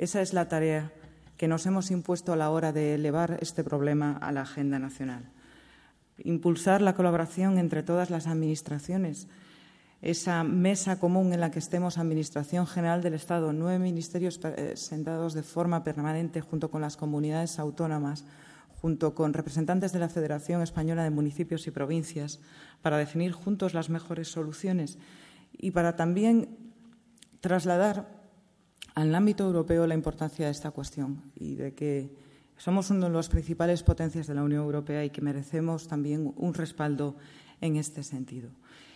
Esa es la tarea que nos hemos impuesto a la hora de elevar este problema a la agenda nacional. Impulsar la colaboración entre todas las administraciones, esa mesa común en la que estemos Administración General del Estado, 9 ministerios sentados de forma permanente junto con las comunidades autónomas, junto con representantes de la Federación Española de Municipios y Provincias, para definir juntos las mejores soluciones y para también trasladar al ámbito europeo la importancia de esta cuestión y de que somos una de las principales potencias de la Unión Europea y que merecemos también un respaldo en este sentido.